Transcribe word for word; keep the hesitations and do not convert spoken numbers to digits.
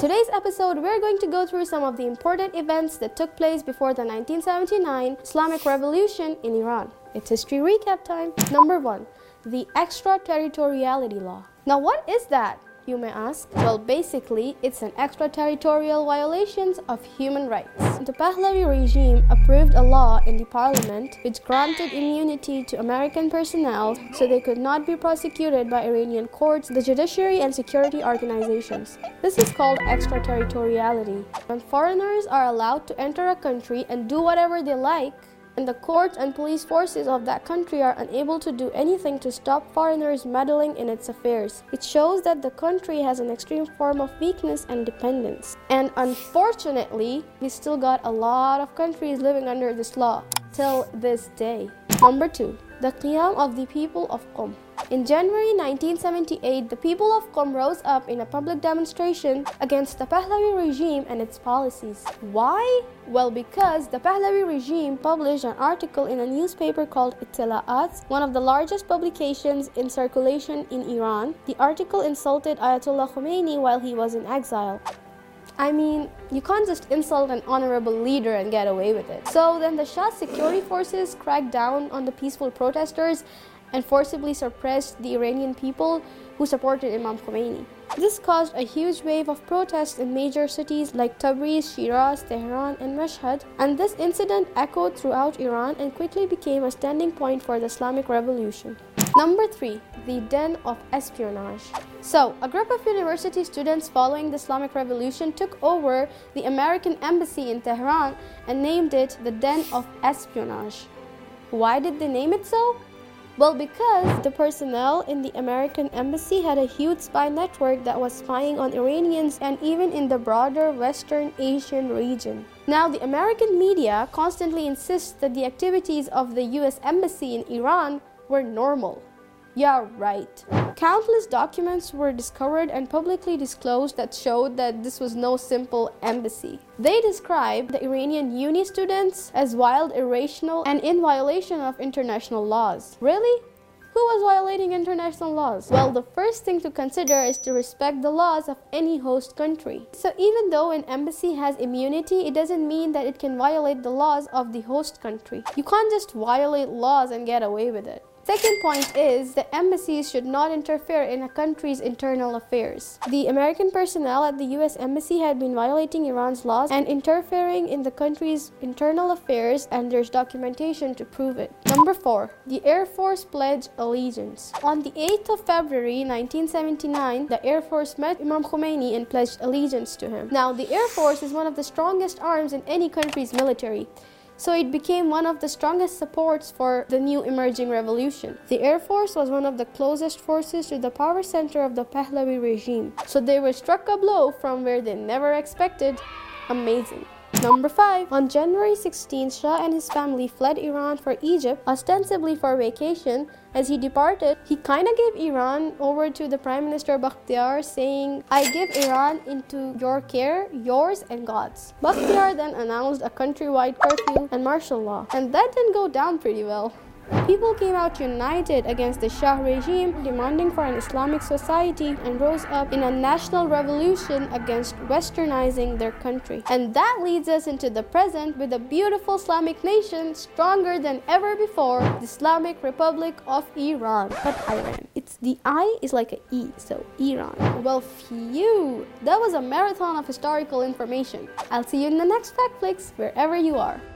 today's episode, we're going to go through some of the important events that took place before the nineteen seventy-nine Islamic Revolution in Iran. It's history recap time. Number one, the extraterritoriality law. Now, what is that, you may ask? Well, basically, it's an extraterritorial violations of human rights. The Pahlavi regime approved a law in the parliament which granted immunity to American personnel so they could not be prosecuted by Iranian courts, the judiciary, and security organizations. This is called extraterritoriality. When foreigners are allowed to enter a country and do whatever they like, and the courts and police forces of that country are unable to do anything to stop foreigners meddling in its affairs. It shows that the country has an extreme form of weakness and dependence. And unfortunately, we still got a lot of countries living under this law till this day. Number two, the Qiyam of the people of Qom. In January nineteen seventy-eight, the people of Qom rose up in a public demonstration against the Pahlavi regime and its policies. Why? Well, because the Pahlavi regime published an article in a newspaper called Ittila'at, one of the largest publications in circulation in Iran. The article insulted Ayatollah Khomeini while he was in exile. I mean, you can't just insult an honorable leader and get away with it. So then the Shah's security forces cracked down on the peaceful protesters and forcibly suppressed the Iranian people who supported Imam Khomeini. This caused a huge wave of protests in major cities like Tabriz, Shiraz, Tehran, and Mashhad, and this incident echoed throughout Iran and quickly became a standing point for the Islamic Revolution. Number three, the den of espionage. So, a group of university students following the Islamic Revolution took over the American embassy in Tehran and named it the den of espionage. Why did they name it so? Well, because the personnel in the American embassy had a huge spy network that was spying on Iranians and even in the broader Western Asian region. Now, the American media constantly insists that the activities of the U S embassy in Iran were normal. Yeah, right. Countless documents were discovered and publicly disclosed that showed that this was no simple embassy. They described the Iranian uni students as wild, irrational, and in violation of international laws. Really? Who was violating international laws? Well, the first thing to consider is to respect the laws of any host country. So even though an embassy has immunity, it doesn't mean that it can violate the laws of the host country. You can't just violate laws and get away with it. Second point is the embassies should not interfere in a country's internal affairs. The American personnel at the U S embassy had been violating Iran's laws and interfering in the country's internal affairs, and there's documentation to prove it. Number four, the Air Force pledged allegiance. On the eighth of February nineteen seventy-nine, the Air Force met Imam Khomeini and pledged allegiance to him. Now, the Air Force is one of the strongest arms in any country's military, so it became one of the strongest supports for the new emerging revolution. The Air Force was one of the closest forces to the power center of the Pahlavi regime, so they were struck a blow from where they never expected. Amazing. Number five, on January sixteenth, Shah and his family fled Iran for Egypt, ostensibly for vacation. As he departed, he kind of gave Iran over to the Prime Minister Bakhtiar, saying, "I give Iran into your care, yours and God's." Bakhtiar then announced a countrywide curfew and martial law, and that didn't go down pretty well. People came out united against the Shah regime, demanding for an Islamic society, and rose up in a national revolution against westernizing their country. And that leads us into the present with a beautiful Islamic nation stronger than ever before, the Islamic Republic of Iran. But Iran. It's the I is like an E, so Iran. Well, phew! That was a marathon of historical information. I'll see you in the next FactFlix, wherever you are.